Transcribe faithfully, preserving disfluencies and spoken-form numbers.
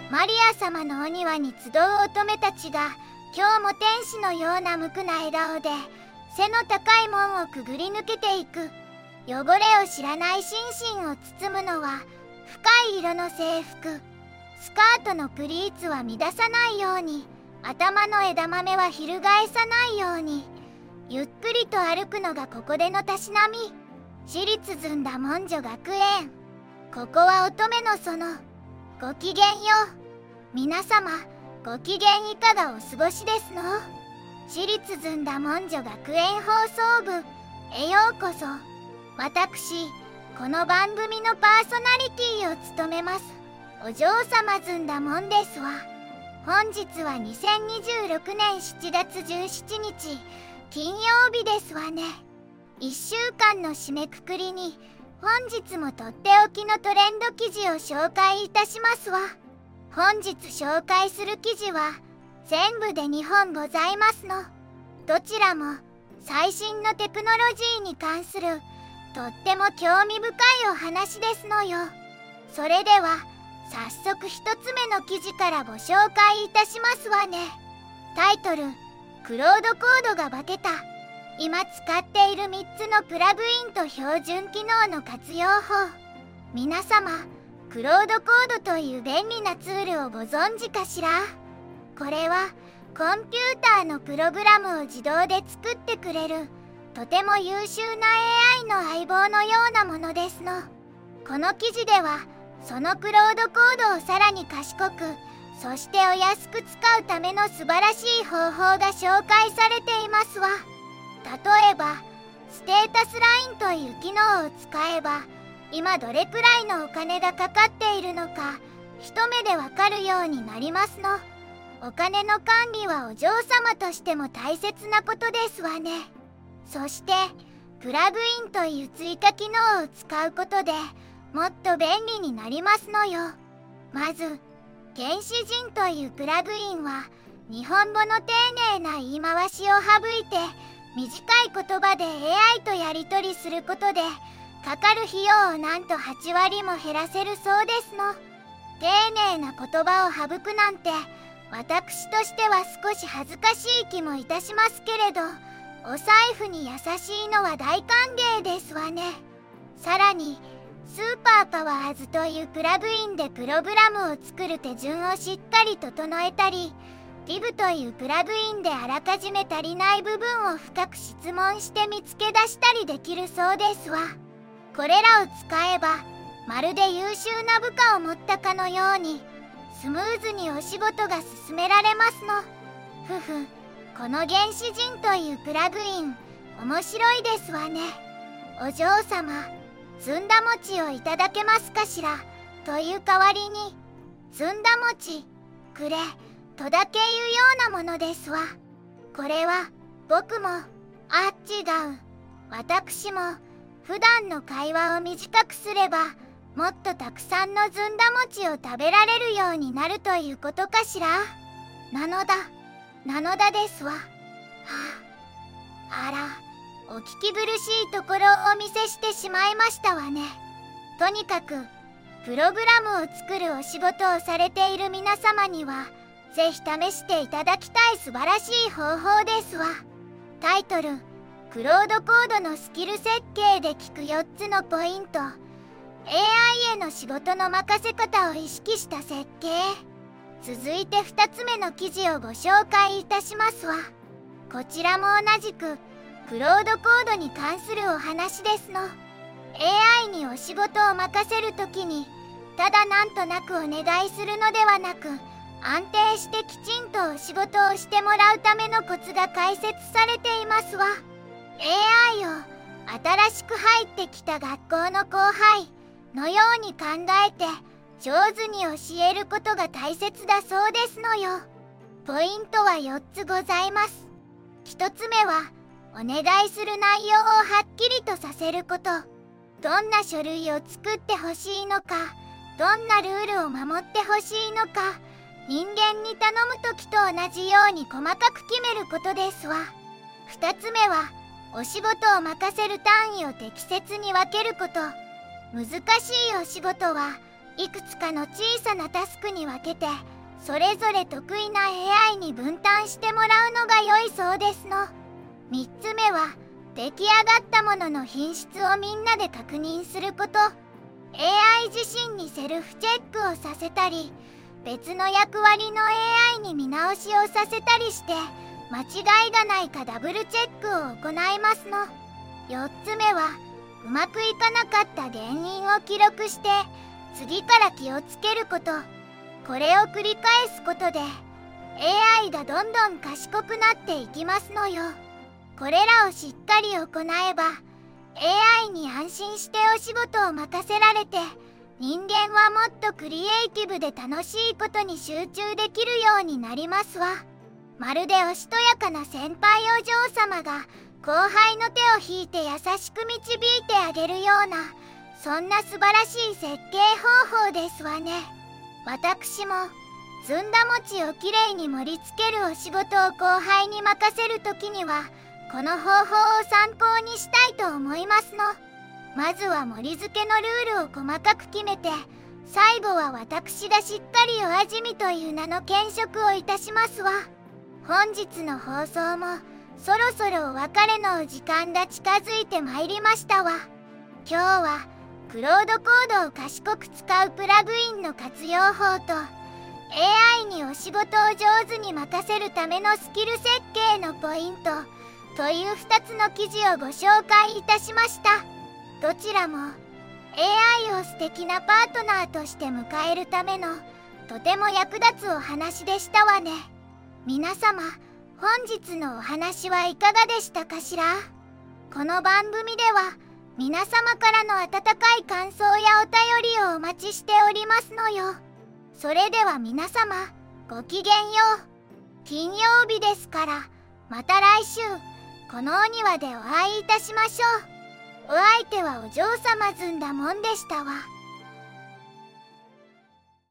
マリア様のお庭に集う乙女たちが今日も天使のような無垢な笑顔で背の高い門をくぐり抜けていく。汚れを知らない心身を包むのは深い色の制服。スカートのプリーツは乱さないように、頭の枝豆は翻さないように、ゆっくりと歩くのがここでのたしなみ。私立ずんだ文女学園。ここは乙女の園。ごきげんよう。皆様、ご機嫌いかがお過ごしですの？私立ずんだ文女学園放送部へようこそ。私、この番組のパーソナリティを務めますお嬢様ずんだもんですわ。本日はにせんにじゅうろくねんしちがつじゅうしちにち金曜日ですわね。いっしゅうかんの締めくくりに本日もとっておきのトレンド記事を紹介いたしますわ。本日紹介する記事は全部でにほんございますの。どちらも最新のテクノロジーに関するとっても興味深いお話ですのよ。それでは早速一つ目の記事からご紹介いたしますわね。タイトル、クロードコードが化けた。今使っているみっつのプラグインと標準機能の活用法。皆様、クロードコードという便利なツールをご存知かしら？これはコンピューターのプログラムを自動で作ってくれるとても優秀な エーアイ の相棒のようなものですの。この記事ではそのクロードコードをさらに賢く、そしてお安く使うための素晴らしい方法が紹介されていますわ。例えばステータスラインという機能を使えば今どれくらいのお金がかかっているのか一目でわかるようになりますの。お金の管理はお嬢様としても大切なことですわね。そしてプラグインという追加機能を使うことでもっと便利になりますのよ。まず原始人というプラグインは日本語の丁寧な言い回しを省いて短い言葉で エーアイ とやり取りすることでかかる費用をなんとはちわりも減らせるそうですの。丁寧な言葉を省くなんて私としては少し恥ずかしい気もいたしますけれど、お財布に優しいのは大歓迎ですわね。さらにスーパーパワーズというプラグインでプログラムを作る手順をしっかり整えたり、Div というプラグインであらかじめ足りない部分を深く質問して見つけ出したりできるそうですわ。これらを使えばまるで優秀な部下を持ったかのようにスムーズにお仕事が進められますの。ふふ、この原始人というプラグイン面白いですわね。お嬢様、ずんだ餅をいただけますかしらという代わりにずんだ餅くれとだけ言うようなものですわ。これは僕も、あ、違う、私も普段の会話を短くすればもっとたくさんのずんだ餅を食べられるようになるということかしら。なのだ、なのだですわ。はあ、あら、お聞き苦しいところをお見せしてしまいましたわね。とにかくプログラムを作るお仕事をされている皆様にはぜひ試していただきたい素晴らしい方法ですわ。タイトル、クロードコードのスキル設計で聞くよっつのポイント。 エーアイ への仕事の任せ方を意識した設計。続いてふたつめの記事をご紹介いたしますわ。こちらも同じくクロードコードに関するお話ですの。 エーアイ にお仕事を任せるときにただなんとなくお願いするのではなく、安定してきちんとお仕事をしてもらうためのコツが解説されていますわ。 エーアイ を新しく入ってきた学校の後輩のように考えて上手に教えることが大切だそうですのよ。ポイントはよっつございます。ひとつめはお願いする内容をはっきりとさせること。どんな書類を作ってほしいのか、どんなルールを守ってほしいのか、人間に頼むときと同じように細かく決めることですわ。ふたつめはお仕事を任せる単位を適切に分けること。難しいお仕事はいくつかの小さなタスクに分けてそれぞれ得意な エーアイ に分担してもらうのが良いそうですの。みっつめは出来上がったものの品質をみんなで確認すること。 エーアイ 自身にセルフチェックをさせたり別の役割の エーアイ に見直しをさせたりして間違いがないかダブルチェックを行いますの。よっつめはうまくいかなかった原因を記録して次から気をつけること。これを繰り返すことで エーアイ がどんどん賢くなっていきますのよ。これらをしっかり行えば エーアイ に安心してお仕事を任せられて人間はもっとクリエイティブで楽しいことに集中できるようになりますわ。まるでおしとやかな先輩お嬢様が後輩の手を引いて優しく導いてあげるようなそんな素晴らしい設計方法ですわね。私もずんだ餅をきれいに盛り付けるお仕事を後輩に任せるときにはこの方法を参考にしたいと思いますの。まずは盛り付けのルールを細かく決めて最後は私がしっかりお味見という名の兼職をいたしますわ。本日の放送もそろそろお別れのお時間が近づいてまいりましたわ。今日はクロードコードを賢く使うプラグインの活用法と エーアイ にお仕事を上手に任せるためのスキル設計のポイントというふたつの記事をご紹介いたしました。どちらも エーアイ を素敵なパートナーとして迎えるためのとても役立つお話でしたわね。皆様、本日のお話はいかがでしたかしら。この番組では皆様からの温かい感想やお便りをお待ちしておりますのよ。それでは皆様、ごきげんよう。金曜日ですから、また来週、このお庭でお会いいたしましょう。お相手はお嬢様ずんだもんでしたわ。